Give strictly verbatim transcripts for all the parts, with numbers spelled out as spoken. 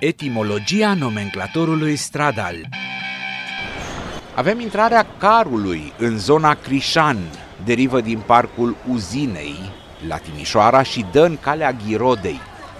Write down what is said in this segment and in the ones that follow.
Etimologia nomenclatorului stradal. Avem intrarea carului în zona Crișan, derivă din parcul Uzinei, la Timișoara, și dă în calea Ghirodei.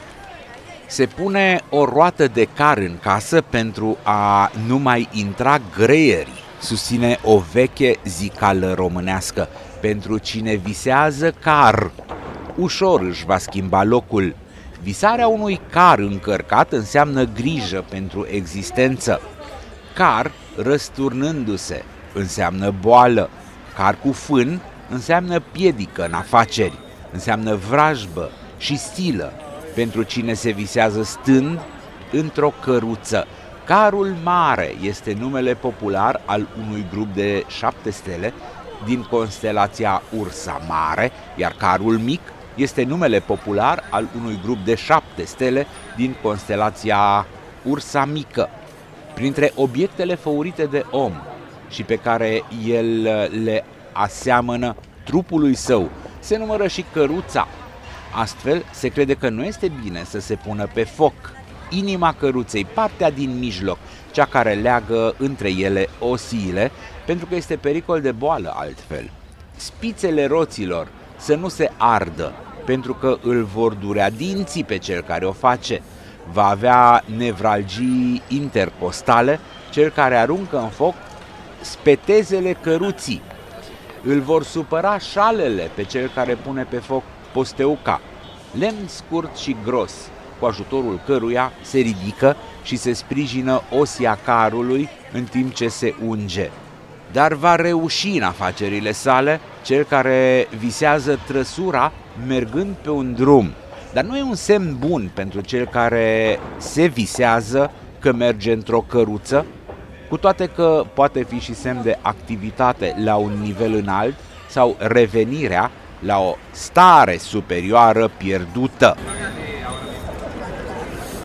Se pune o roată de car în casă pentru a nu mai intra greierii, susține o veche zicală românească. Pentru cine visează car, ușor își va schimba locul. Visarea unui car încărcat înseamnă grijă pentru existență. Car răsturnându-se înseamnă boală. Car cu fân înseamnă piedică în afaceri, înseamnă vrajbă și stilă pentru cine se visează stând într-o căruță. Carul mare este numele popular al unui grup de șapte stele din constelația Ursa Mare, iar carul mic este numele popular al unui grup de șapte stele din constelația Ursa Mică. Printre obiectele făurite de om și pe care el le aseamănă trupului său se numără și căruța. Astfel, se crede că nu este bine să se pună pe foc inima căruței, partea din mijloc, cea care leagă între ele osiile, pentru că este pericol de boală altfel. Spițele roților să nu se ardă, pentru că îl vor durea dinții pe cel care o face. Va avea nevralgii intercostale cel care aruncă în foc spetezele căruții. Îl vor supăra șalele pe cel care pune pe foc posteuca, lemn scurt și gros, cu ajutorul căruia se ridică și se sprijină osia carului în timp ce se unge. Dar va reuși în afacerile sale cel care visează trăsura mergând pe un drum. Dar nu e un semn bun pentru cel care se visează că merge într-o căruță, cu toate că poate fi și semn de activitate la un nivel înalt sau revenirea la o stare superioară pierdută.